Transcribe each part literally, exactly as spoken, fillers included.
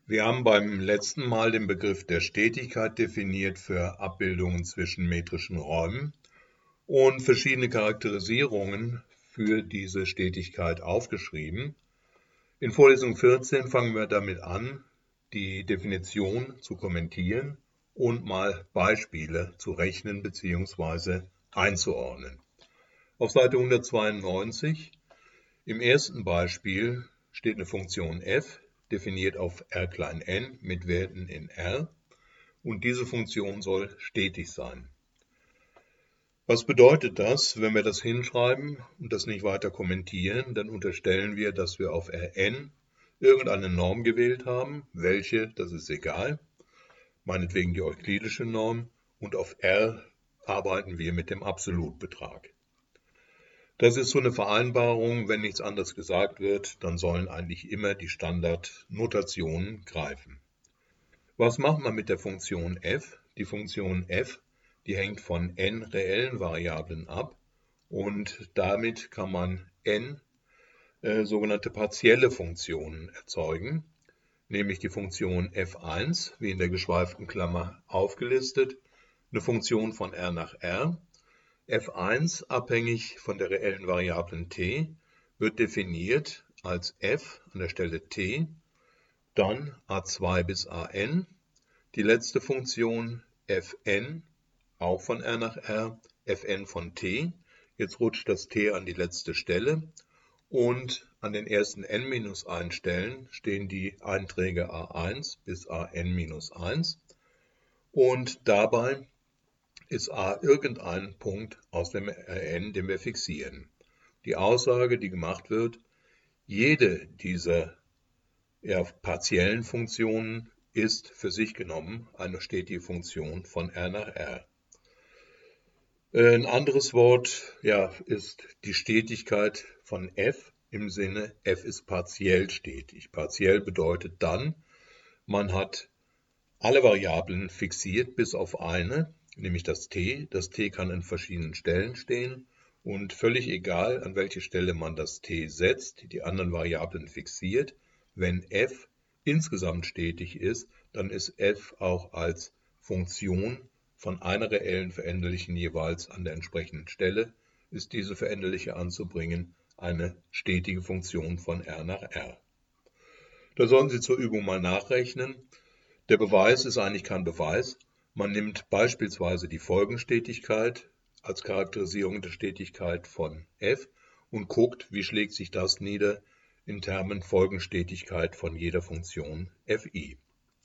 Wir haben beim letzten Mal den Begriff der Stetigkeit definiert für Abbildungen zwischen metrischen Räumen und verschiedene Charakterisierungen für diese Stetigkeit aufgeschrieben. In Vorlesung vierzehn fangen wir damit an, die Definition zu kommentieren und mal Beispiele zu rechnen bzw. einzuordnen. Auf Seite hundertzweiundneunzig im ersten Beispiel steht eine Funktion f, definiert auf r klein n mit Werten in R, und diese Funktion soll stetig sein. Was bedeutet das, wenn wir das hinschreiben und das nicht weiter kommentieren? Dann unterstellen wir, dass wir auf Rn irgendeine Norm gewählt haben. Welche, das ist egal, meinetwegen die euklidische Norm, und auf R arbeiten wir mit dem Absolutbetrag. Das ist so eine Vereinbarung, wenn nichts anderes gesagt wird, dann sollen eigentlich immer die Standardnotationen greifen. Was macht man mit der Funktion f? Die Funktion f, die hängt von n reellen Variablen ab und damit kann man n äh, sogenannte partielle Funktionen erzeugen, nämlich die Funktion f eins, wie in der geschweiften Klammer aufgelistet, eine Funktion von r nach r. f eins, abhängig von der reellen Variablen t, wird definiert als f an der Stelle t, dann a zwei bis an, die letzte Funktion fn, auch von r nach r, fn von t, jetzt rutscht das t an die letzte Stelle und an den ersten n minus eins Stellen stehen die Einträge a eins bis an minus eins und dabei ist a irgendein Punkt aus dem Rn, den wir fixieren. Die Aussage, die gemacht wird, jede dieser ja, partiellen Funktionen ist für sich genommen eine stetige Funktion von r nach r. Ein anderes Wort ja, ist die Stetigkeit von f im Sinne, f ist partiell stetig. Partiell bedeutet dann, man hat alle Variablen fixiert bis auf eine, nämlich das t. Das t kann an verschiedenen Stellen stehen und völlig egal, an welche Stelle man das t setzt, die anderen Variablen fixiert. Wenn f insgesamt stetig ist, dann ist f auch als Funktion von einer reellen Veränderlichen jeweils an der entsprechenden Stelle, ist diese Veränderliche anzubringen, eine stetige Funktion von r nach r. Da sollen Sie zur Übung mal nachrechnen. Der Beweis ist eigentlich kein Beweis. Man nimmt beispielsweise die Folgenstetigkeit als Charakterisierung der Stetigkeit von f und guckt, wie schlägt sich das nieder in Termen Folgenstetigkeit von jeder Funktion fi.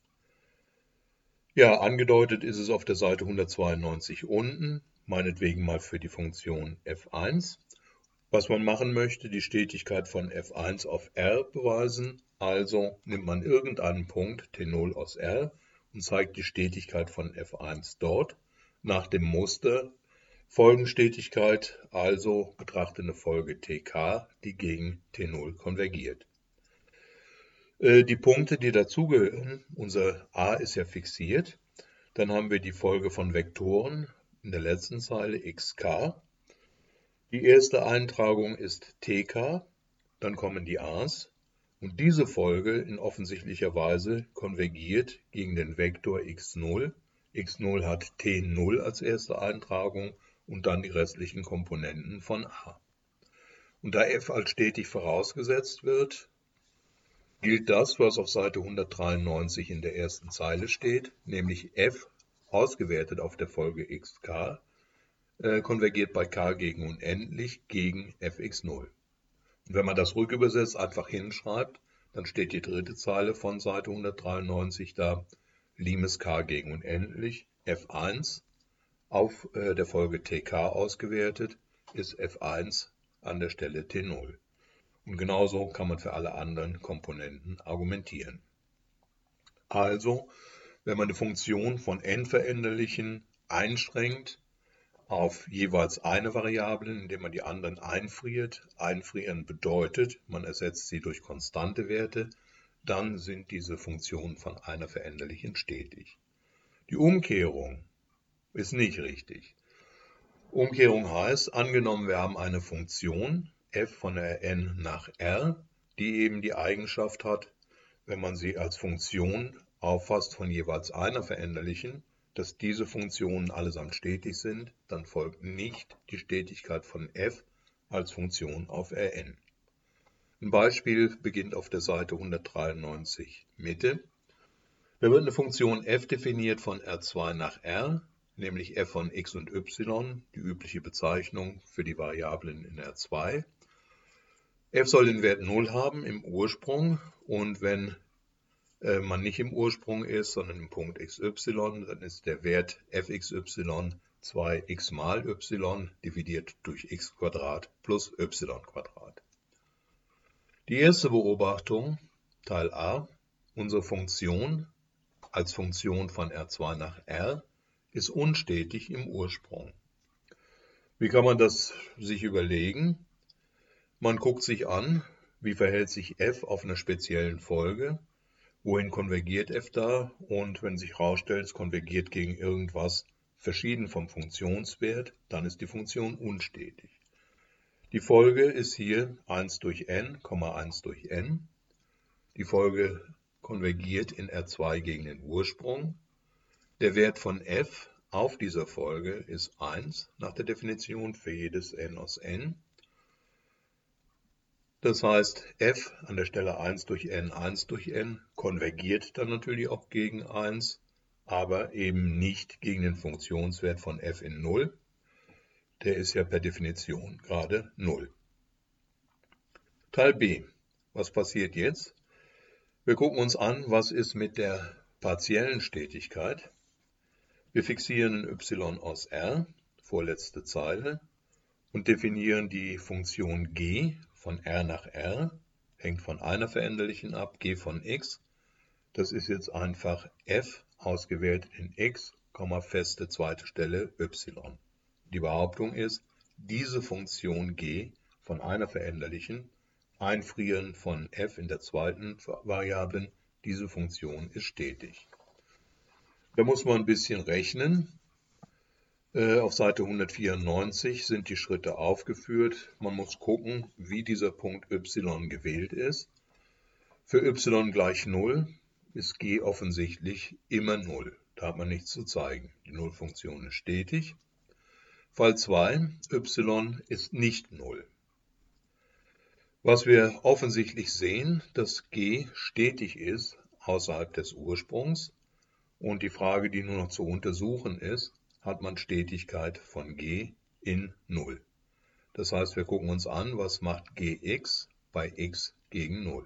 Ja, angedeutet ist es auf der Seite hundertzweiundneunzig unten, meinetwegen mal für die Funktion f eins. Was man machen möchte, die Stetigkeit von f eins auf R beweisen, also nimmt man irgendeinen Punkt t null aus R und zeigt die Stetigkeit von f eins dort nach dem Muster Folgenstetigkeit, also betrachte eine Folge tk, die gegen t null konvergiert. Die Punkte, die dazugehören, unser a ist ja fixiert, dann haben wir die Folge von Vektoren in der letzten Zeile xk. Die erste Eintragung ist tk, dann kommen die a's und diese Folge in offensichtlicher Weise konvergiert gegen den Vektor x null. x null hat t null als erste Eintragung und dann die restlichen Komponenten von a. Und da f als stetig vorausgesetzt wird, gilt das, was auf Seite hundertdreiundneunzig in der ersten Zeile steht, nämlich f ausgewertet auf der Folge xk, konvergiert bei k gegen unendlich gegen fx null. Und wenn man das rückübersetzt, einfach hinschreibt, dann steht die dritte Zeile von Seite hundertdreiundneunzig da, Limes k gegen unendlich, f eins auf der Folge tk ausgewertet, ist f eins an der Stelle t null. Und genauso kann man für alle anderen Komponenten argumentieren. Also, wenn man eine Funktion von n Veränderlichen einschränkt auf jeweils eine Variable, indem man die anderen einfriert, einfrieren bedeutet, man ersetzt sie durch konstante Werte, dann sind diese Funktionen von einer Veränderlichen stetig. Die Umkehrung ist nicht richtig. Umkehrung heißt, angenommen wir haben eine Funktion f von Rn nach R, die eben die Eigenschaft hat, wenn man sie als Funktion auffasst von jeweils einer Veränderlichen, dass diese Funktionen allesamt stetig sind, dann folgt nicht die Stetigkeit von f als Funktion auf Rn. Ein Beispiel beginnt auf der Seite hundertdreiundneunzig Mitte. Da wird eine Funktion f definiert von R zwei nach R, nämlich f von x und y, die übliche Bezeichnung für die Variablen in R zwei. F soll den Wert null haben im Ursprung, und wenn äh, man nicht im Ursprung ist, sondern im Punkt xy, dann ist der Wert fxy zwei x mal y dividiert durch x plus y. Die erste Beobachtung, Teil A, unsere Funktion als Funktion von R zwei nach R ist unstetig im Ursprung. Wie kann man das sich überlegen? Man guckt sich an, wie verhält sich f auf einer speziellen Folge, wohin konvergiert f da, und wenn sich herausstellt, es konvergiert gegen irgendwas verschieden vom Funktionswert, dann ist die Funktion unstetig. Die Folge ist hier eins durch n, eins durch n. Die Folge konvergiert in R zwei gegen den Ursprung. Der Wert von f auf dieser Folge ist eins nach der Definition für jedes n aus n. Das heißt, f an der Stelle eins durch n, eins durch n konvergiert dann natürlich auch gegen eins, aber eben nicht gegen den Funktionswert von f in null. Der ist ja per Definition gerade null. Teil B. Was passiert jetzt? Wir gucken uns an, was ist mit der partiellen Stetigkeit. Wir fixieren ein y aus R, vorletzte Zeile, und definieren die Funktion g von R nach R, hängt von einer Veränderlichen ab, g von x. Das ist jetzt einfach f ausgewählt in x, feste zweite Stelle y. Die Behauptung ist, diese Funktion g von einer Veränderlichen, Einfrieren von f in der zweiten Variablen, diese Funktion ist stetig. Da muss man ein bisschen rechnen. Auf Seite hundertvierundneunzig sind die Schritte aufgeführt. Man muss gucken, wie dieser Punkt y gewählt ist. Für y gleich null ist g offensichtlich immer null. Da hat man nichts zu zeigen. Die Nullfunktion ist stetig. Fall zwei, y ist nicht null. Was wir offensichtlich sehen, dass g stetig ist außerhalb des Ursprungs. Und die Frage, die nur noch zu untersuchen ist, hat man Stetigkeit von g in null. Das heißt, wir gucken uns an, was macht gx bei x gegen null.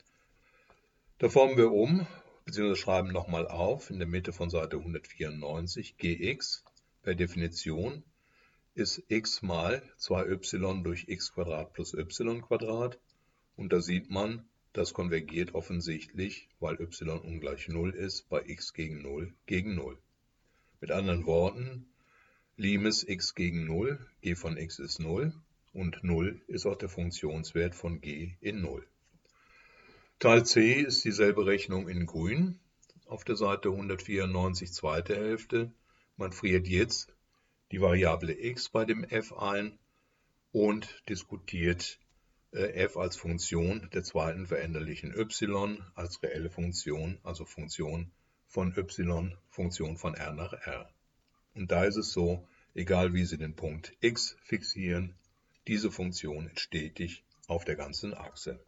Da formen wir um, beziehungsweise schreiben nochmal auf, in der Mitte von Seite hundertvierundneunzig, gx per Definition ist x mal zwei y durch x plus y. Und da sieht man, das konvergiert offensichtlich, weil y ungleich null ist, bei x gegen null gegen null. Mit anderen Worten, Limes x gegen null, g von x ist null, und null ist auch der Funktionswert von g in null. Teil C ist dieselbe Rechnung in grün, auf der Seite hundertvierundneunzig, zweite Hälfte. Man friert jetzt die Variable x bei dem f ein und diskutiert äh, f als Funktion der zweiten veränderlichen y, als reelle Funktion, also Funktion von y, Funktion von R nach R. Und da ist es so, egal wie Sie den Punkt x fixieren, diese Funktion ist stetig auf der ganzen Achse.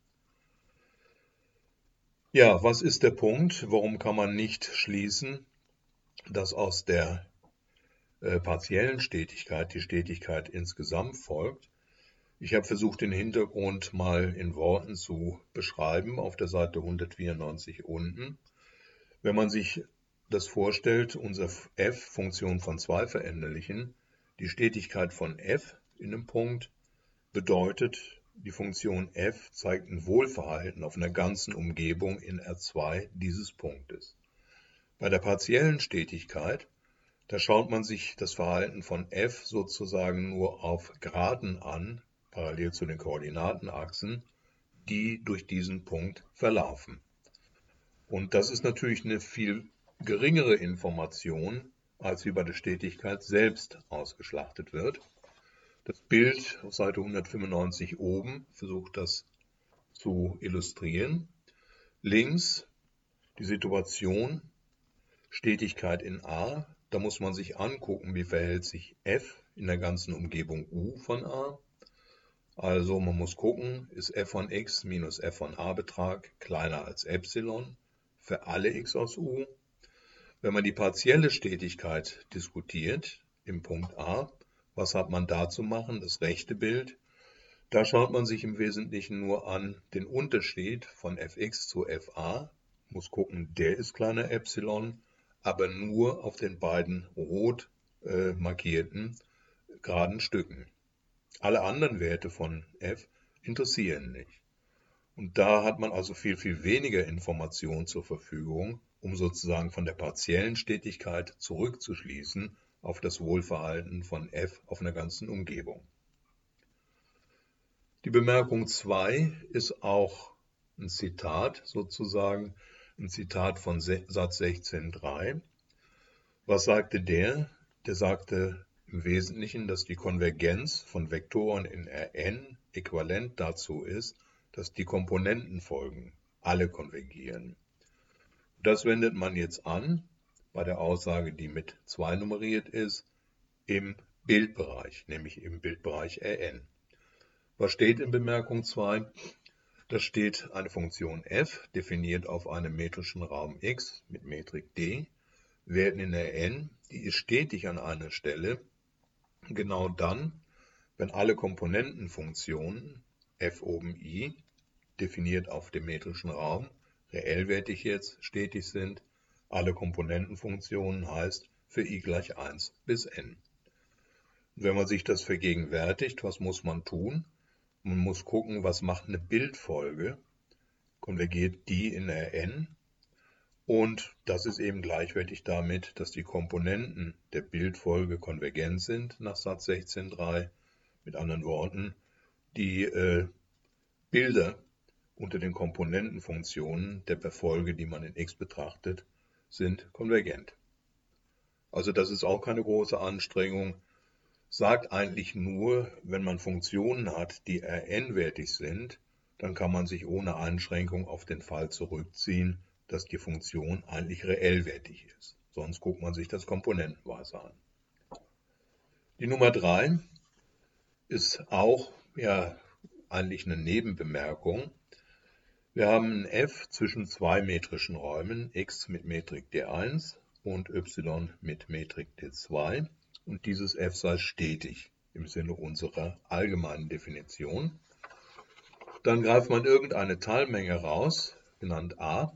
Ja, was ist der Punkt? Warum kann man nicht schließen, dass aus der äh, partiellen Stetigkeit die Stetigkeit insgesamt folgt? Ich habe versucht, den Hintergrund mal in Worten zu beschreiben, auf der Seite hundertvierundneunzig unten. Wenn man sich das vorstellt, unser f, Funktion von zwei Veränderlichen, die Stetigkeit von f in einem Punkt bedeutet, die Funktion f zeigt ein Wohlverhalten auf einer ganzen Umgebung in R zwei dieses Punktes. Bei der partiellen Stetigkeit, da schaut man sich das Verhalten von f sozusagen nur auf Geraden an, parallel zu den Koordinatenachsen, die durch diesen Punkt verlaufen. Und das ist natürlich eine viel geringere Information, als wie bei der Stetigkeit selbst ausgeschlachtet wird. Das Bild auf Seite hundertfünfundneunzig oben versucht das zu illustrieren. Links die Situation, Stetigkeit in A. Da muss man sich angucken, wie verhält sich f in der ganzen Umgebung U von A. Also man muss gucken, ist f von x minus f von a Betrag kleiner als Epsilon für alle x aus U. Wenn man die partielle Stetigkeit diskutiert im Punkt A, was hat man da zu machen? Das rechte Bild. Da schaut man sich im Wesentlichen nur an den Unterschied von fx zu fa. Muss gucken, der ist kleiner Epsilon, aber nur auf den beiden rot äh, markierten geraden Stücken. Alle anderen Werte von f interessieren nicht. Und da hat man also viel, viel weniger Information zur Verfügung, um sozusagen von der partiellen Stetigkeit zurückzuschließen auf das Wohlverhalten von f auf einer ganzen Umgebung. Die Bemerkung zwei ist auch ein Zitat, sozusagen ein Zitat von Satz sechzehn Punkt drei. Was sagte der? Der sagte im Wesentlichen, dass die Konvergenz von Vektoren in Rn äquivalent dazu ist, dass die Komponentenfolgen alle konvergieren. Das wendet man jetzt an bei der Aussage, die mit zwei nummeriert ist, im Bildbereich, nämlich im Bildbereich Rn. Was steht in Bemerkung zwei? Da steht eine Funktion f, definiert auf einem metrischen Raum x mit Metrik d, werden in Rn, die ist stetig an einer Stelle, genau dann, wenn alle Komponentenfunktionen f oben i, definiert auf dem metrischen Raum, reellwertig jetzt stetig sind, alle Komponentenfunktionen heißt für i gleich eins bis n. Und wenn man sich das vergegenwärtigt, was muss man tun? Man muss gucken, was macht eine Bildfolge, konvergiert die in Rn, und das ist eben gleichwertig damit, dass die Komponenten der Bildfolge konvergent sind nach Satz sechzehn Punkt drei. Mit anderen Worten, die äh, Bilder unter den Komponentenfunktionen der Folge, die man in x betrachtet, sind konvergent. Also das ist auch keine große Anstrengung. Sagt eigentlich nur, wenn man Funktionen hat, die Rn-wertig sind, dann kann man sich ohne Einschränkung auf den Fall zurückziehen, dass die Funktion eigentlich reellwertig ist. Sonst guckt man sich das komponentenweise an. Die Nummer drei ist auch ja, eigentlich eine Nebenbemerkung. Wir haben ein f zwischen zwei metrischen Räumen, x mit Metrik d eins und y mit Metrik d zwei. Und dieses f sei stetig im Sinne unserer allgemeinen Definition. Dann greift man irgendeine Teilmenge raus, genannt a,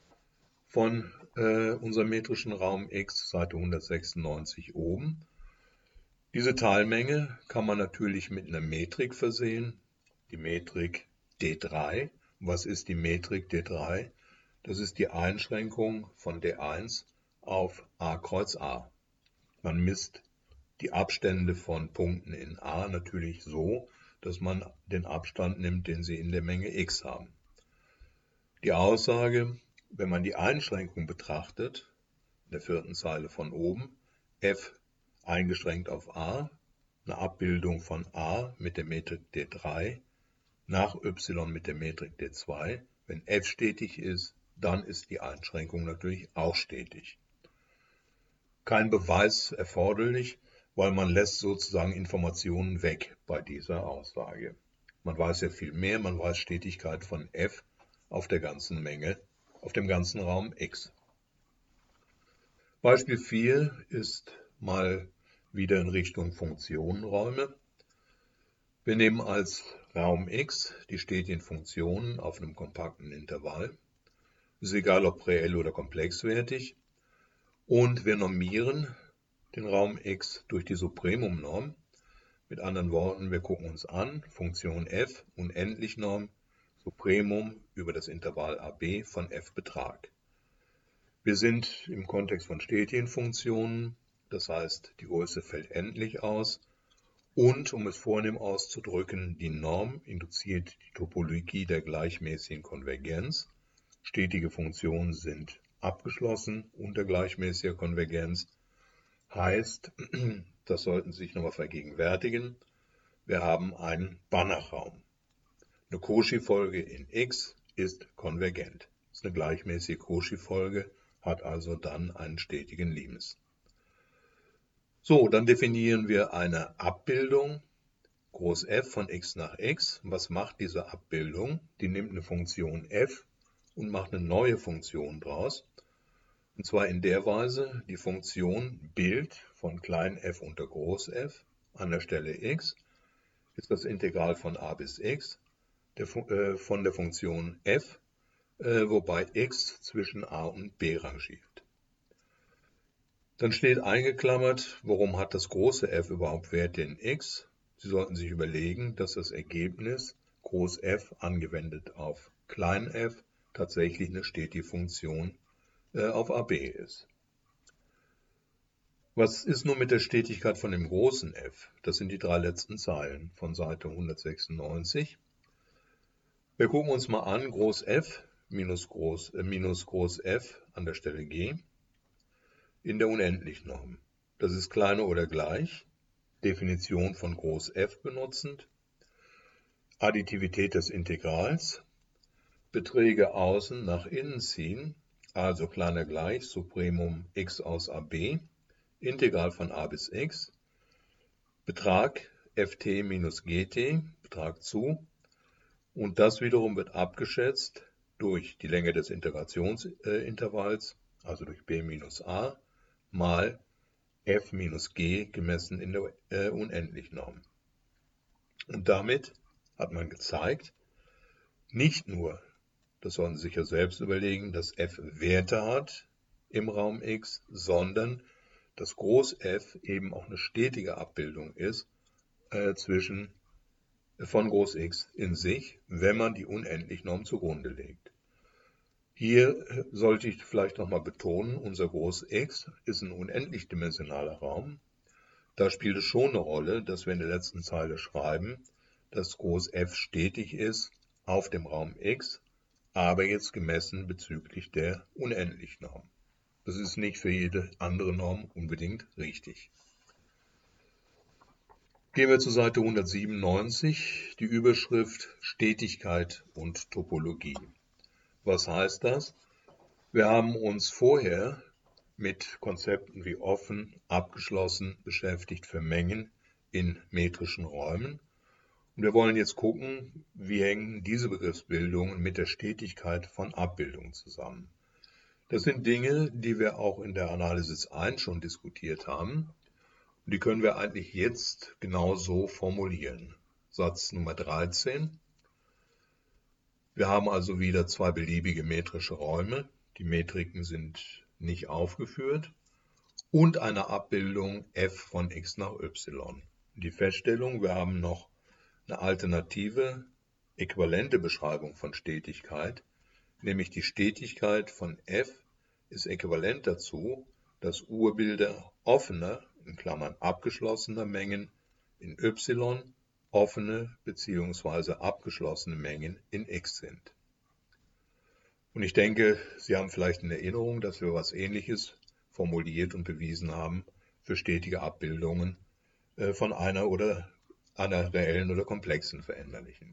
von äh, unserem metrischen Raum x, Seite hundertsechsundneunzig oben. Diese Teilmenge kann man natürlich mit einer Metrik versehen, die Metrik d drei. Was ist die Metrik d drei? Das ist die Einschränkung von d eins auf a kreuz a. Man misst die Abstände von Punkten in A natürlich so, dass man den Abstand nimmt, den sie in der Menge x haben. Die Aussage, wenn man die Einschränkung betrachtet, in der vierten Zeile von oben, f eingeschränkt auf a, eine Abbildung von a mit der Metrik d drei nach y mit der Metrik d zwei, wenn f stetig ist, dann ist die Einschränkung natürlich auch stetig. Kein Beweis erforderlich, weil man lässt sozusagen Informationen weg bei dieser Aussage. Man weiß ja viel mehr, man weiß Stetigkeit von f auf der ganzen Menge, auf dem ganzen Raum x. Beispiel vier ist mal wieder in Richtung Funktionenräume. Wir nehmen als Raum x die stetigen Funktionen auf einem kompakten Intervall. Ist egal, ob reell oder komplexwertig. Und wir normieren den Raum x durch die Supremumnorm. Mit anderen Worten, wir gucken uns an, Funktion f, Unendlichnorm, Supremum über das Intervall a b von f Betrag. Wir sind im Kontext von stetigen Funktionen, das heißt, die Größe fällt endlich aus. Und, um es vornehm auszudrücken, die Norm induziert die Topologie der gleichmäßigen Konvergenz. Stetige Funktionen sind abgeschlossen unter gleichmäßiger Konvergenz. Heißt, das sollten Sie sich nochmal vergegenwärtigen, wir haben einen Banachraum. Eine Cauchy-Folge in x ist konvergent. ist eine gleichmäßige Cauchy-Folge, hat also dann einen stetigen Limes. So, dann definieren wir eine Abbildung Groß F von x nach x. Was macht diese Abbildung? Die nimmt eine Funktion f und macht eine neue Funktion draus. Und zwar in der Weise, die Funktion Bild von klein f unter groß f an der Stelle x ist das Integral von a bis x der, äh, von der Funktion f, äh, wobei x zwischen a und b rangiert. Dann steht eingeklammert, warum hat das große f überhaupt Werte in x? Sie sollten sich überlegen, dass das Ergebnis groß f angewendet auf klein f tatsächlich eine stetige Funktion äh, auf A B ist. Was ist nun mit der Stetigkeit von dem großen f? Das sind die drei letzten Zeilen von Seite hundertsechsundneunzig. Wir gucken uns mal an, groß f minus groß, äh, minus groß f an der Stelle g in der Unendlichnorm. Das ist kleiner oder gleich. Definition von groß f benutzend, Additivität des Integrals, Beträge außen nach innen ziehen, also kleiner gleich, Supremum x aus A B, Integral von a bis x, Betrag ft minus gt, Betrag zu, und das wiederum wird abgeschätzt durch die Länge des Integrationsintervalls, also durch b minus a, mal f minus g gemessen in der äh, Unendlichnorm. Und damit hat man gezeigt, nicht nur, das sollen Sie sich ja selbst überlegen, dass f Werte hat im Raum x, sondern dass groß f eben auch eine stetige Abbildung ist äh, zwischen von groß x in sich, wenn man die Unendlichnorm zugrunde legt. Hier sollte ich vielleicht nochmal betonen, unser groß x ist ein unendlich dimensionaler Raum. Da spielt es schon eine Rolle, dass wir in der letzten Zeile schreiben, dass groß f stetig ist auf dem Raum x, aber jetzt gemessen bezüglich der Unendlichnorm. Das ist nicht für jede andere Norm unbedingt richtig. Gehen wir zur Seite hundertsiebenundneunzig, die Überschrift Stetigkeit und Topologie. Was heißt das? Wir haben uns vorher mit Konzepten wie offen, abgeschlossen beschäftigt für Mengen in metrischen Räumen. Und wir wollen jetzt gucken, wie hängen diese Begriffsbildungen mit der Stetigkeit von Abbildungen zusammen. Das sind Dinge, die wir auch in der Analysis eins schon diskutiert haben. Und die können wir eigentlich jetzt genau so formulieren. Satz Nummer dreizehn. Wir haben also wieder zwei beliebige metrische Räume. Die Metriken sind nicht aufgeführt. Und eine Abbildung f von x nach y. Die Feststellung, wir haben noch eine alternative, äquivalente Beschreibung von Stetigkeit, nämlich die Stetigkeit von f ist äquivalent dazu, dass Urbilder offener, in Klammern abgeschlossener Mengen in y, offene bzw. abgeschlossene Mengen in x sind. Und ich denke, Sie haben vielleicht in Erinnerung, dass wir was Ähnliches formuliert und bewiesen haben für stetige Abbildungen von einer oder einer reellen oder komplexen Veränderlichen.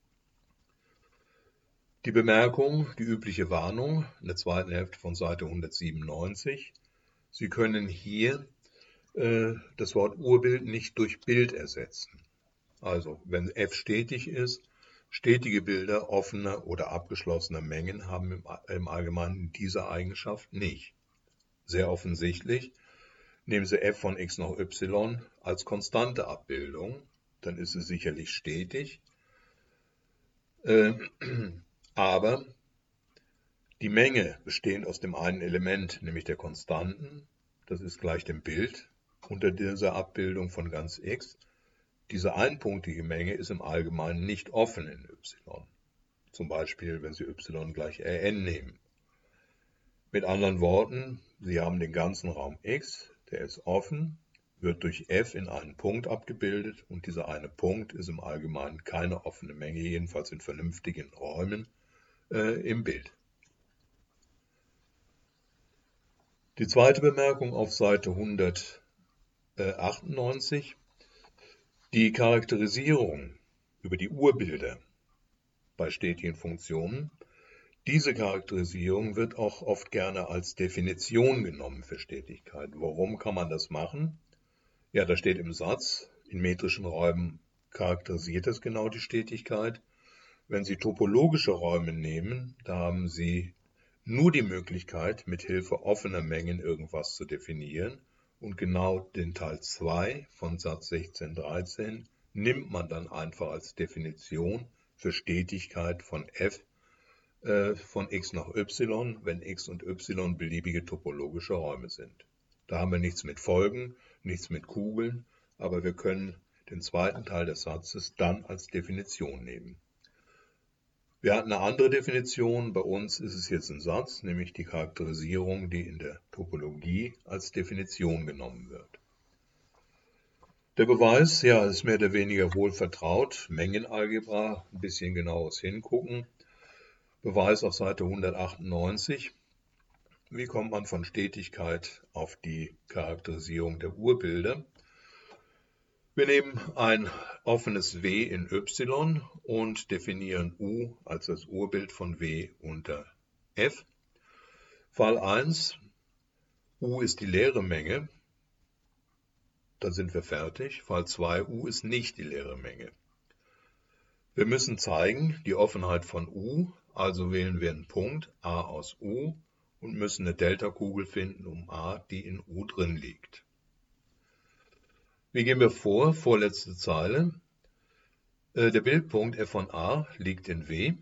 Die Bemerkung, die übliche Warnung in der zweiten Hälfte von Seite hundertsiebenundneunzig. Sie können hier äh, das Wort Urbild nicht durch Bild ersetzen. Also, wenn f stetig ist, stetige Bilder offener oder abgeschlossener Mengen haben im, im Allgemeinen diese Eigenschaft nicht. Sehr offensichtlich, nehmen Sie f von x nach y als konstante Abbildung, dann ist es sicherlich stetig, äh, aber die Menge bestehend aus dem einen Element, nämlich der Konstanten, das ist gleich dem Bild unter dieser Abbildung von ganz x. Diese einpunktige Menge ist im Allgemeinen nicht offen in y. Zum Beispiel, wenn Sie y gleich Rn nehmen. Mit anderen Worten, Sie haben den ganzen Raum x, der ist offen, wird durch f in einen Punkt abgebildet und dieser eine Punkt ist im Allgemeinen keine offene Menge, jedenfalls in vernünftigen Räumen äh, im Bild. Die zweite Bemerkung auf Seite hundertachtundneunzig. Die Charakterisierung über die Urbilder bei stetigen Funktionen, Diese Charakterisierung wird auch oft gerne als Definition genommen für Stetigkeit. Warum kann man das machen? Ja, da steht im Satz, in metrischen Räumen charakterisiert es genau die Stetigkeit. Wenn Sie topologische Räume nehmen, da haben Sie nur die Möglichkeit, mit Hilfe offener Mengen irgendwas zu definieren. Und genau den Teil zwei von Satz sechzehn dreizehn nimmt man dann einfach als Definition für Stetigkeit von f äh, von x nach y, wenn x und y beliebige topologische Räume sind. Da haben wir nichts mit Folgen, nichts mit Kugeln, aber wir können den zweiten Teil des Satzes dann als Definition nehmen. Wir hatten eine andere Definition, bei uns ist es jetzt ein Satz, nämlich die Charakterisierung, die in der Topologie als Definition genommen wird. Der Beweis, ja, ist mehr oder weniger wohl vertraut, Mengenalgebra, ein bisschen genaues hingucken. Beweis auf Seite hundertachtundneunzig. Wie kommt man von Stetigkeit auf die Charakterisierung der Urbilder? Wir nehmen ein offenes W in Y und definieren U als das Urbild von W unter F. Fall eins, U ist die leere Menge, da sind wir fertig. Fall zwei, U ist nicht die leere Menge. Wir müssen zeigen, die Offenheit von U, also wählen wir einen Punkt A aus U und müssen eine Delta-Kugel finden um A, die in U drin liegt. Wie gehen wir vor? Vorletzte Zeile. Der Bildpunkt f von A liegt in W.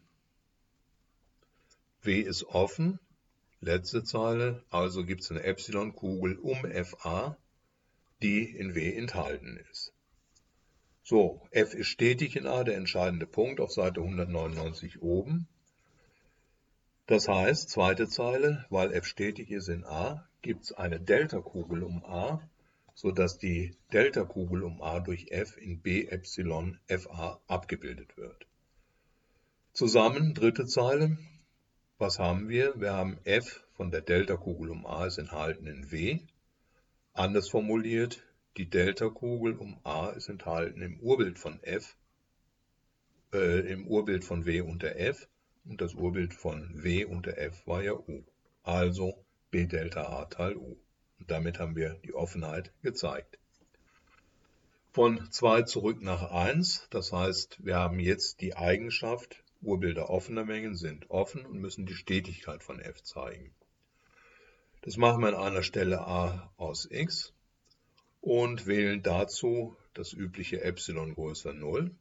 W ist offen. Letzte Zeile. Also gibt es eine Epsilon-Kugel um Fa, die in W enthalten ist. So, F ist stetig in A, der entscheidende Punkt auf Seite hundertneunundneunzig oben. Das heißt, zweite Zeile, weil F stetig ist in A, gibt es eine Delta-Kugel um A, sodass die Delta-Kugel um A durch F in B Epsilon Fa abgebildet wird. Zusammen, dritte Zeile, was haben wir? Wir haben F von der Delta-Kugel um A ist enthalten in W. Anders formuliert, die Delta-Kugel um A ist enthalten im Urbild von F, äh, im Urbild von W unter F und das Urbild von W unter F war ja U. Also B Delta A Teil U. Und damit haben wir die Offenheit gezeigt. Von zwei zurück nach eins, das heißt, wir haben jetzt die Eigenschaft, Urbilder offener Mengen sind offen und müssen die Stetigkeit von F zeigen. Das machen wir an einer Stelle A aus X und wählen dazu das übliche Epsilon größer null.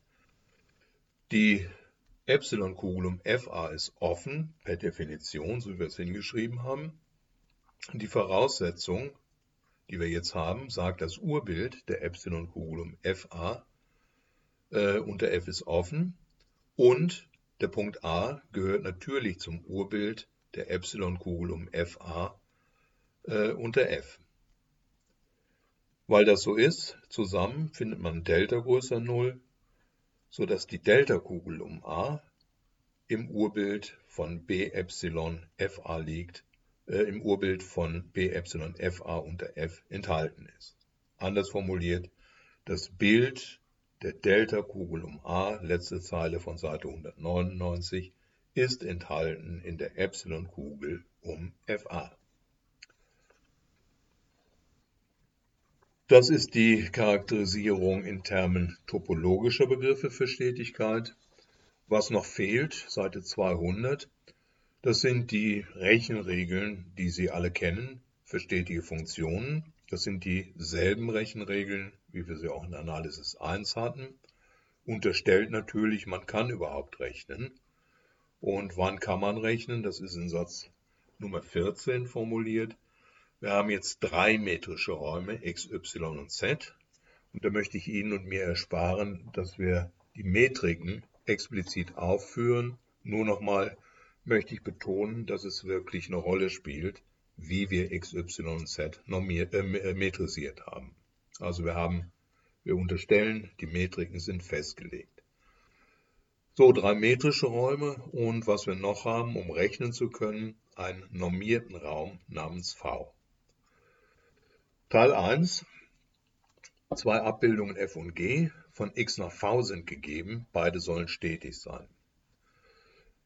Die Epsilon-Kugel um Fa ist offen, per Definition, so wie wir es hingeschrieben haben. Die Voraussetzung, die wir jetzt haben, sagt, das Urbild der Epsilon-Kugel um Fa äh, unter F ist offen und der Punkt A gehört natürlich zum Urbild der Epsilon-Kugel um Fa äh, unter F. Weil das so ist, zusammen findet man Delta größer null, sodass die Delta-Kugel um A im Urbild von B Epsilon Fa liegt, äh, im Urbild von B Epsilon Fa unter F enthalten ist. Anders formuliert, das Bild der Delta-Kugel um A, letzte Zeile von Seite hundertneunundneunzig, ist enthalten in der Epsilon-Kugel um Fa. Das ist die Charakterisierung in Termen topologischer Begriffe für Stetigkeit. Was noch fehlt, Seite zweihundert, das sind die Rechenregeln, die Sie alle kennen für stetige Funktionen. Das sind dieselben Rechenregeln, wie wir sie auch in Analysis eins hatten. Unterstellt natürlich, man kann überhaupt rechnen. Und wann kann man rechnen? Das ist in Satz Nummer vierzehn formuliert. Wir haben jetzt drei metrische Räume, x, y und z. Und da möchte ich Ihnen und mir ersparen, dass wir die Metriken explizit aufführen. Nur nochmal möchte ich betonen, dass es wirklich eine Rolle spielt, wie wir x, y und z normiert, äh, metrisiert haben. Also wir haben, wir unterstellen, die Metriken sind festgelegt. So, drei metrische Räume und was wir noch haben, um rechnen zu können, einen normierten Raum namens V. Teil eins, zwei Abbildungen f und g von x nach v sind gegeben, beide sollen stetig sein.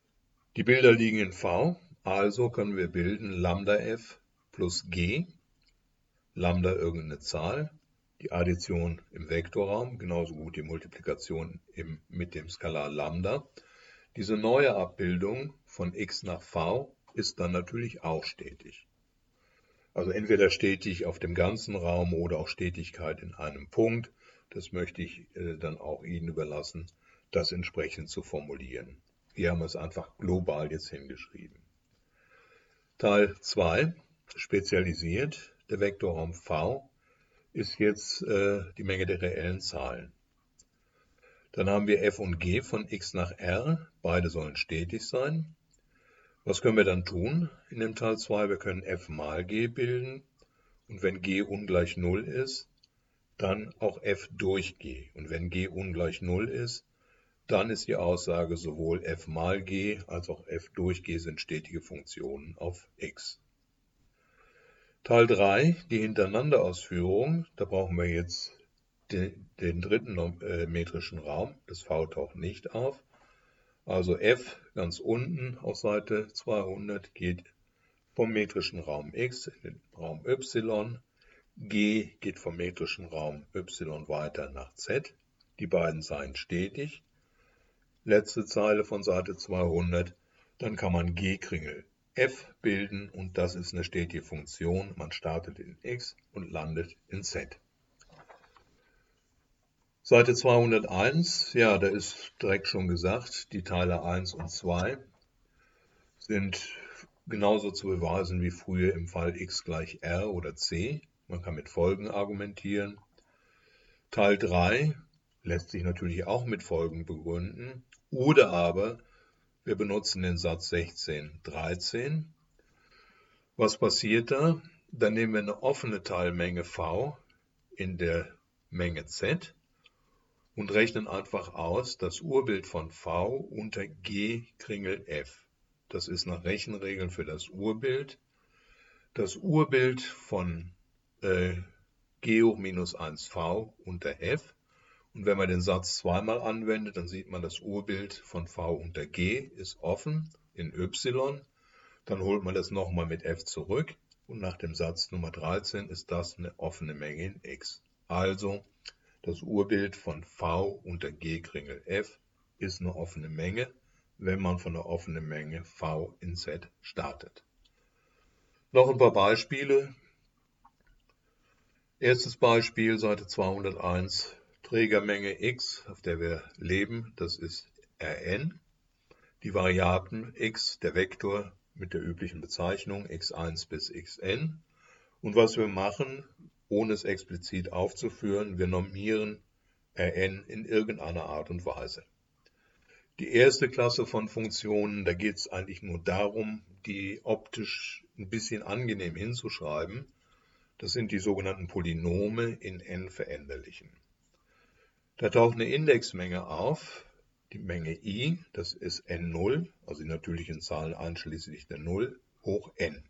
Die Bilder liegen in V, also können wir bilden Lambda f plus g, Lambda irgendeine Zahl, die Addition im Vektorraum, genauso gut die Multiplikation im, mit dem Skalar Lambda. Diese neue Abbildung von x nach v ist dann natürlich auch stetig. Also entweder stetig auf dem ganzen Raum oder auch Stetigkeit in einem Punkt. Das möchte ich äh, dann auch Ihnen überlassen, das entsprechend zu formulieren. Wir haben es einfach global jetzt hingeschrieben. Teil zwei, spezialisiert, der Vektorraum V, ist jetzt äh, die Menge der reellen Zahlen. Dann haben wir f und g von x nach r, beide sollen stetig sein. Was können wir dann tun in dem Teil zwei? Wir können f mal g bilden und wenn g ungleich null ist, dann auch f durch g. Und wenn g ungleich null ist, dann ist die Aussage, sowohl f mal g als auch f durch g sind stetige Funktionen auf x. Teil drei, die Hintereinanderausführung, da brauchen wir jetzt den, den dritten äh, metrischen Raum, das V taucht nicht auf. Also f ganz unten auf Seite zweihundert geht vom metrischen Raum x in den Raum y, g geht vom metrischen Raum y weiter nach z, die beiden seien stetig. Letzte Zeile von Seite zweihundert, dann kann man g-Kringel f bilden und das ist eine stetige Funktion. Man startet in x und landet in z. Seite zweihunderteins, ja, da ist direkt schon gesagt, die Teile eins und zwei sind genauso zu beweisen wie früher im Fall x gleich r oder c. Man kann mit Folgen argumentieren. Teil drei lässt sich natürlich auch mit Folgen begründen. Oder aber wir benutzen den Satz sechzehn dreizehn. Was passiert da? Dann nehmen wir eine offene Teilmenge v in der Menge z und rechnen einfach aus das Urbild von v unter g Kringel f. Das ist nach Rechenregeln für das Urbild. Das Urbild von äh, g hoch minus eins v unter f. Und wenn man den Satz zweimal anwendet, dann sieht man, das Urbild von v unter g ist offen in y. Dann holt man das nochmal mit f zurück und nach dem Satz Nummer dreizehn ist das eine offene Menge in x. Also das Urbild von v unter g Kringel f ist eine offene Menge, wenn man von der offenen Menge v in z startet. Noch ein paar Beispiele. Erstes Beispiel, Seite zweihunderteins. Trägermenge x, auf der wir leben, das ist Rn. Die Variablen x, der Vektor mit der üblichen Bezeichnung x eins bis xn. Und was wir machen, ohne es explizit aufzuführen, wir normieren Rn in irgendeiner Art und Weise. Die erste Klasse von Funktionen, da geht es eigentlich nur darum, die optisch ein bisschen angenehm hinzuschreiben. Das sind die sogenannten Polynome in n veränderlichen. Da taucht eine Indexmenge auf, die Menge i, das ist n null, also die natürlichen Zahlen einschließlich der null, hoch n.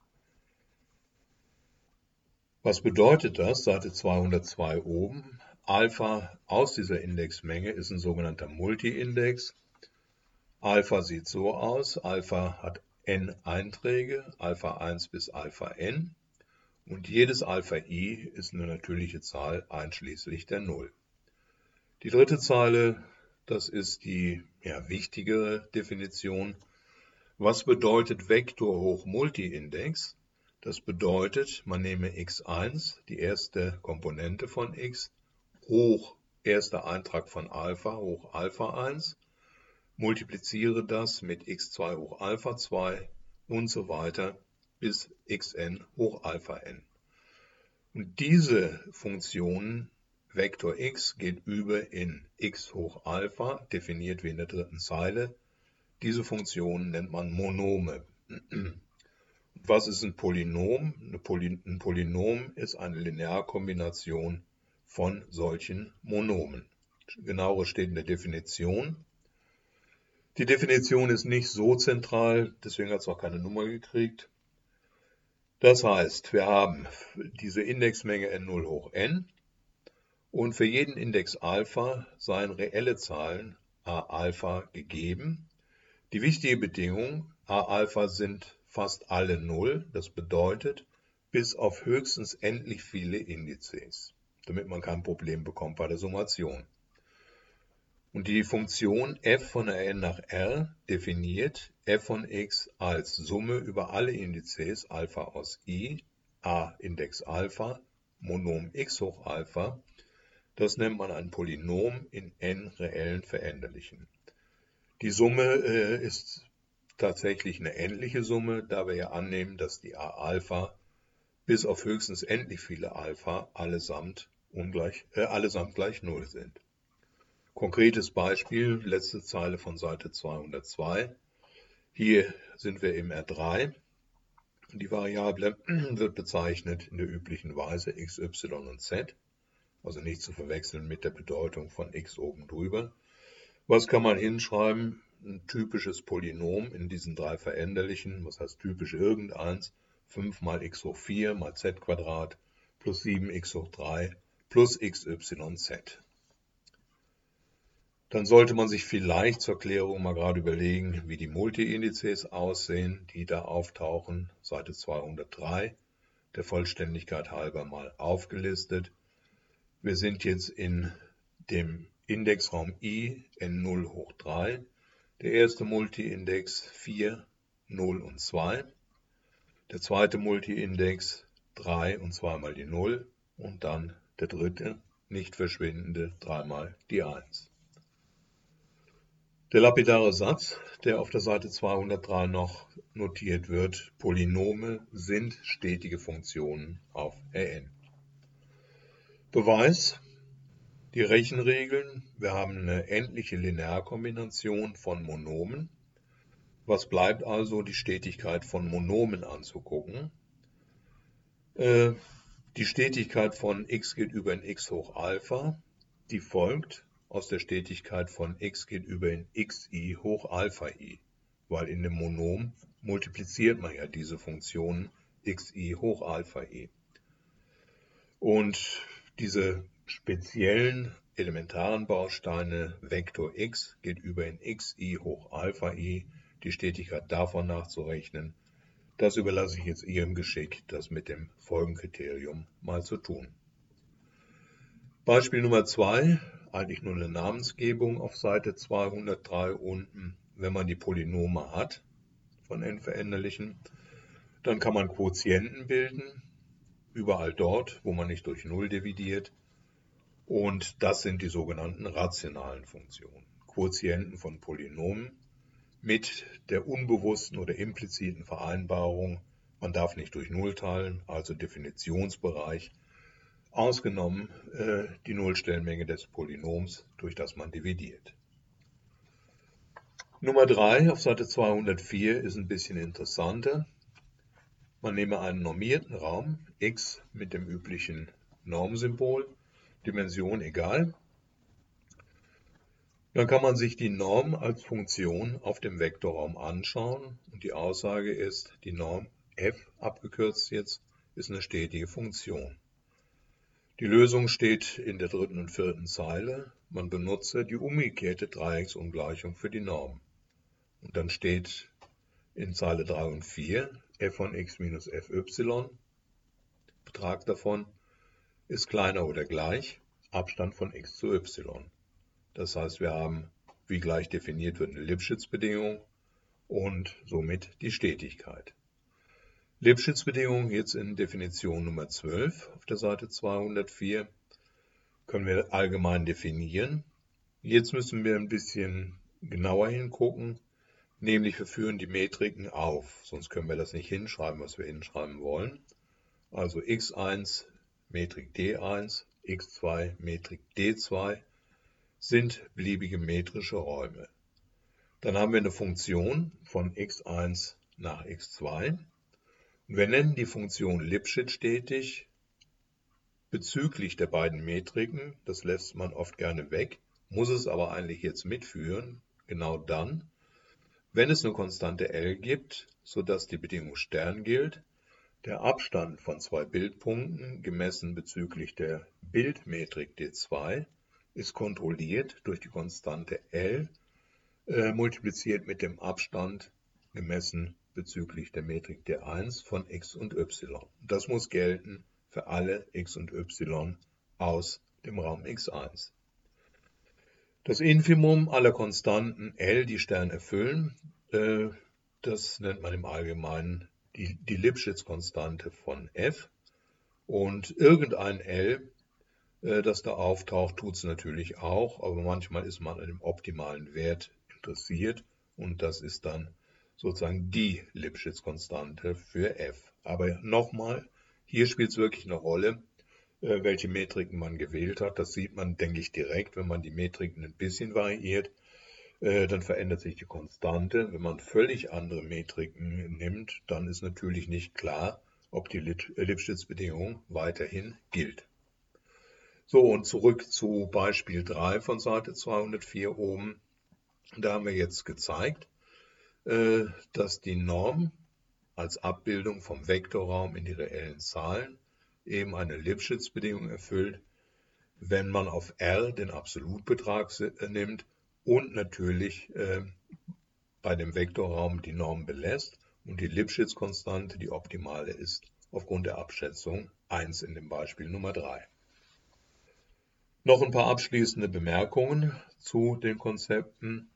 Was bedeutet das? Seite zweihundertzwei oben. Alpha aus dieser Indexmenge ist ein sogenannter Multi-Index. Alpha sieht so aus, Alpha hat n Einträge, Alpha eins bis Alpha n. Und jedes Alpha i ist eine natürliche Zahl einschließlich der null. Die dritte Zeile, das ist die ja, wichtigere Definition. Was bedeutet Vektor hoch Multi-Index? Das bedeutet, man nehme x eins, die erste Komponente von x, hoch erster Eintrag von Alpha hoch Alpha eins, multipliziere das mit x zwei hoch Alpha zwei und so weiter bis xn hoch Alpha n. Und diese Funktionen, Vektor x geht über in x hoch Alpha, definiert wie in der dritten Zeile. Diese Funktionen nennt man Monome. Was ist ein Polynom? Ein Polynom ist eine Linearkombination von solchen Monomen. Genaueres steht in der Definition. Die Definition ist nicht so zentral, deswegen hat es auch keine Nummer gekriegt. Das heißt, wir haben diese Indexmenge n null hoch n und für jeden Index Alpha seien reelle Zahlen a Alpha gegeben. Die wichtige Bedingung, A-Alpha sind fast alle null, das bedeutet bis auf höchstens endlich viele Indizes, damit man kein Problem bekommt bei der Summation. Und die Funktion f von Rn nach R definiert f von x als Summe über alle Indizes Alpha aus I, A Index Alpha, Monom x hoch Alpha. Das nennt man ein Polynom in n reellen Veränderlichen. Die Summe äh, ist tatsächlich eine endliche Summe, da wir ja annehmen, dass die A-Alpha bis auf höchstens endlich viele Alpha allesamt, ungleich, äh, allesamt gleich null sind. Konkretes Beispiel, letzte Zeile von Seite zweihundertzwei. Hier sind wir im R drei. Die Variable wird bezeichnet in der üblichen Weise x, y und z, also nicht zu verwechseln mit der Bedeutung von x oben drüber. Was kann man hinschreiben? Ein typisches Polynom in diesen drei Veränderlichen, was heißt typisch irgendeins, fünf mal x hoch vier mal z Quadrat plus sieben x hoch drei plus xyz. Dann sollte man sich vielleicht zur Klärung mal gerade überlegen, wie die Multi-Indizes aussehen, die da auftauchen, Seite zweihundertdrei, der Vollständigkeit halber mal aufgelistet. Wir sind jetzt in dem Indexraum I n null hoch drei, der erste Multi-Index vier, null und zwei, der zweite Multi-Index drei und zwei mal die null und dann der dritte, nicht verschwindende, drei mal die eins. Der lapidare Satz, der auf der Seite zweihundertdrei noch notiert wird, Polynome sind stetige Funktionen auf Rn. Beweis, die Rechenregeln, wir haben eine endliche Linearkombination von Monomen. Was bleibt also, die Stetigkeit von Monomen anzugucken? Äh, die Stetigkeit von x geht über in x hoch Alpha, die folgt aus der Stetigkeit von x geht über in xi hoch Alpha i, weil in dem Monom multipliziert man ja diese Funktion xi hoch Alpha i. Und diese speziellen elementaren Bausteine Vektor x geht über in xi hoch Alpha i, die Stetigkeit davon nachzurechnen, das überlasse ich jetzt Ihrem Geschick, das mit dem Folgenkriterium mal zu tun. Beispiel Nummer zwei, eigentlich nur eine Namensgebung auf Seite zweihundertdrei unten. Wenn man die Polynome hat von n Veränderlichen, dann kann man Quotienten bilden, überall dort, wo man nicht durch null dividiert. Und das sind die sogenannten rationalen Funktionen, Quotienten von Polynomen mit der unbewussten oder impliziten Vereinbarung, man darf nicht durch null teilen, also Definitionsbereich, ausgenommen äh, die Nullstellenmenge des Polynoms, durch das man dividiert. Nummer drei auf Seite zweihundertvier ist ein bisschen interessanter. Man nehme einen normierten Raum, x mit dem üblichen Normsymbol, Dimension egal. Dann kann man sich die Norm als Funktion auf dem Vektorraum anschauen und die Aussage ist, die Norm f, abgekürzt jetzt, ist eine stetige Funktion. Die Lösung steht in der dritten und vierten Zeile. Man benutze die umgekehrte Dreiecksungleichung für die Norm. Und dann steht in Zeile drei und vier f von x minus fy, Betrag davon ist kleiner oder gleich Abstand von x zu y. Das heißt, wir haben, wie gleich definiert wird, eine Lipschitz-Bedingung und somit die Stetigkeit. Lipschitz-Bedingung jetzt in Definition Nummer zwölf auf der Seite zweihundertvier können wir allgemein definieren. Jetzt müssen wir ein bisschen genauer hingucken, nämlich wir führen die Metriken auf, sonst können wir das nicht hinschreiben, was wir hinschreiben wollen. Also x eins, Metrik d eins, x zwei, Metrik d zwei sind beliebige metrische Räume. Dann haben wir eine Funktion von x eins nach x zwei. Wir nennen die Funktion Lipschitz stetig bezüglich der beiden Metriken. Das lässt man oft gerne weg, muss es aber eigentlich jetzt mitführen, genau dann, wenn es eine Konstante L gibt, sodass die Bedingung Stern gilt. Der Abstand von zwei Bildpunkten, gemessen bezüglich der Bildmetrik d zwei, ist kontrolliert durch die Konstante L äh, multipliziert mit dem Abstand gemessen bezüglich der Metrik D eins von x und y. Das muss gelten für alle x und y aus dem Raum x eins. Das Infimum aller Konstanten L, die Stern erfüllen, äh, das nennt man im Allgemeinen die, die Lipschitz-Konstante von f. Und irgendein L, äh, das da auftaucht, tut es natürlich auch, aber manchmal ist man an dem optimalen Wert interessiert und das ist dann sozusagen die Lipschitz-Konstante für f. Aber nochmal, hier spielt es wirklich eine Rolle, äh, welche Metriken man gewählt hat. Das sieht man, denke ich, direkt, wenn man die Metriken ein bisschen variiert. Äh, dann verändert sich die Konstante. Wenn man völlig andere Metriken nimmt, dann ist natürlich nicht klar, ob die Lipschitz-Bedingung weiterhin gilt. So, und zurück zu Beispiel drei von Seite zweihundertvier oben. Da haben wir jetzt gezeigt, äh, dass die Norm als Abbildung vom Vektorraum in die reellen Zahlen eben eine Lipschitz-Bedingung erfüllt, wenn man auf R den Absolutbetrag nimmt und natürlich äh, bei dem Vektorraum die Norm belässt und die Lipschitz-Konstante, die optimale ist, aufgrund der Abschätzung eins in dem Beispiel Nummer drei. Noch ein paar abschließende Bemerkungen zu den Konzepten.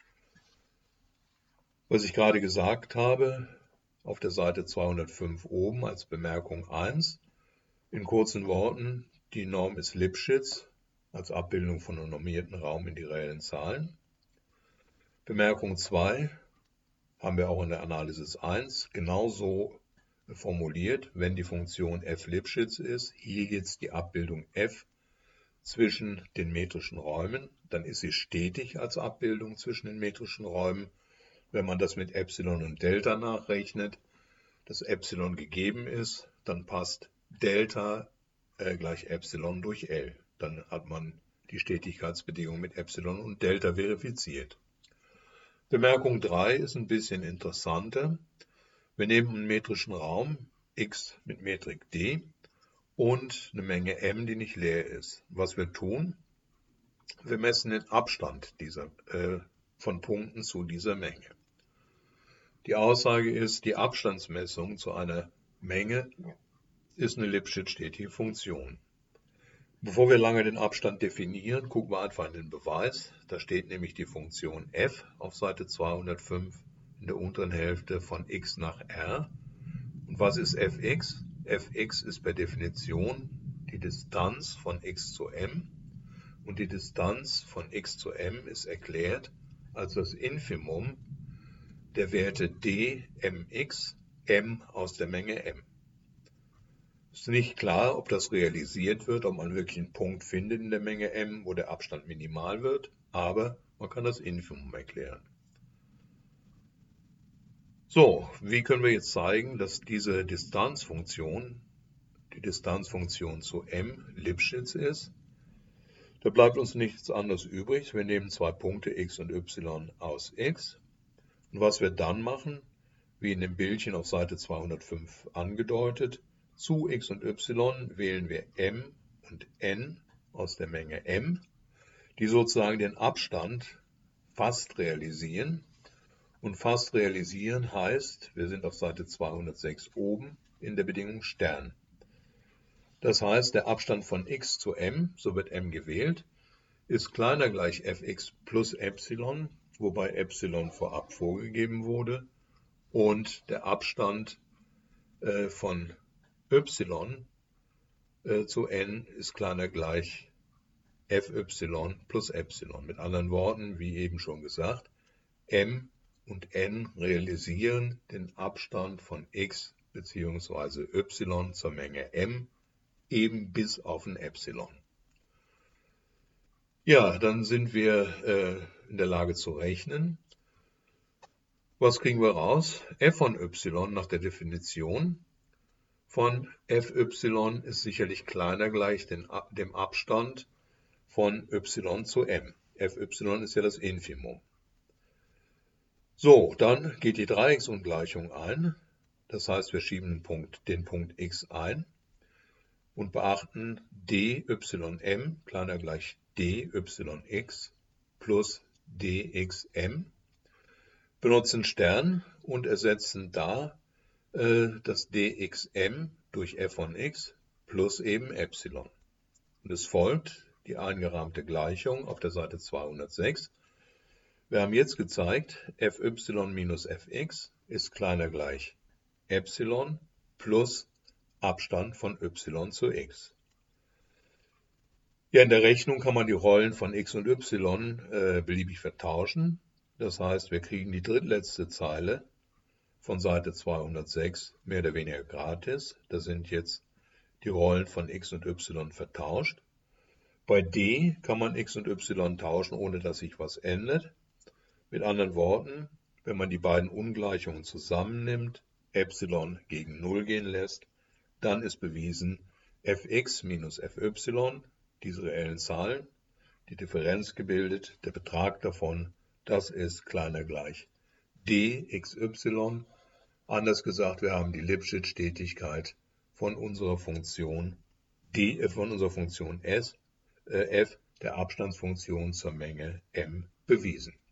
Was ich gerade gesagt habe, auf der Seite zweihundertfünf oben als Bemerkung eins, in kurzen Worten, die Norm ist Lipschitz als Abbildung von einem normierten Raum in die reellen Zahlen. Bemerkung zwei haben wir auch in der Analysis eins genauso formuliert, wenn die Funktion f Lipschitz ist. Hier jetzt die Abbildung f zwischen den metrischen Räumen, dann ist sie stetig als Abbildung zwischen den metrischen Räumen. Wenn man das mit Epsilon und Delta nachrechnet, das Epsilon gegeben ist, dann passt Delta äh, gleich Epsilon durch L. Dann hat man die Stetigkeitsbedingung mit Epsilon und Delta verifiziert. Bemerkung drei ist ein bisschen interessanter. Wir nehmen einen metrischen Raum, x mit Metrik D, und eine Menge m, die nicht leer ist. Was wir tun, wir messen den Abstand dieser, äh, von Punkten zu dieser Menge. Die Aussage ist, die Abstandsmessung zu einer Menge ist eine Lipschitz-stetige Funktion. Bevor wir lange den Abstand definieren, gucken wir einfach in den Beweis. Da steht nämlich die Funktion f auf Seite zweihundertfünf in der unteren Hälfte von x nach r. Und was ist fx? Fx ist per Definition die Distanz von x zu m und die Distanz von x zu m ist erklärt als das Infimum der Werte d, mx, m aus der Menge m. Es ist nicht klar, ob das realisiert wird, ob man wirklich einen Punkt findet in der Menge m, wo der Abstand minimal wird, aber man kann das Infimum erklären. So, wie können wir jetzt zeigen, dass diese Distanzfunktion, die Distanzfunktion zu m, Lipschitz ist? Da bleibt uns nichts anderes übrig. Wir nehmen zwei Punkte x und y aus x. Und was wir dann machen, wie in dem Bildchen auf Seite zweihundertfünf angedeutet, zu x und y wählen wir m und n aus der Menge m, die sozusagen den Abstand fast realisieren. Und fast realisieren heißt, wir sind auf Seite zweihundertsechs oben in der Bedingung Stern. Das heißt, der Abstand von x zu m, so wird m gewählt, ist kleiner gleich fx plus Epsilon, wobei Epsilon vorab vorgegeben wurde. Und der Abstand äh, von y äh, zu n ist kleiner gleich fy plus Epsilon. Mit anderen Worten, wie eben schon gesagt, m und n realisieren den Abstand von x bzw. y zur Menge m eben bis auf ein Epsilon. Ja, dann sind wir äh, in der Lage zu rechnen. Was kriegen wir raus? F von y nach der Definition von fy ist sicherlich kleiner gleich den, dem Abstand von y zu m. Fy ist ja das Infimum. So, dann geht die Dreiecksungleichung ein. Das heißt, wir schieben den Punkt, den Punkt x ein und beachten dym kleiner gleich dyx plus dxm, benutzen Stern und ersetzen da äh, das dxm durch f von x plus eben Epsilon. Und es folgt die eingerahmte Gleichung auf der Seite zweihundertsechs. Wir haben jetzt gezeigt, fy minus fx ist kleiner gleich Epsilon plus Abstand von y zu x. Ja, in der Rechnung kann man die Rollen von x und y äh, beliebig vertauschen. Das heißt, wir kriegen die drittletzte Zeile von Seite zweihundertsechs mehr oder weniger gratis. Da sind jetzt die Rollen von x und y vertauscht. Bei d kann man x und y tauschen, ohne dass sich was ändert. Mit anderen Worten, wenn man die beiden Ungleichungen zusammennimmt, Epsilon gegen null gehen lässt, dann ist bewiesen, fx minus fy, diese reellen Zahlen, die Differenz gebildet, der Betrag davon, das ist kleiner gleich dxy. Anders gesagt, wir haben die Lipschitz-Stetigkeit von unserer Funktion d, äh, von unserer Funktion s, äh, f, der Abstandsfunktion zur Menge m, bewiesen.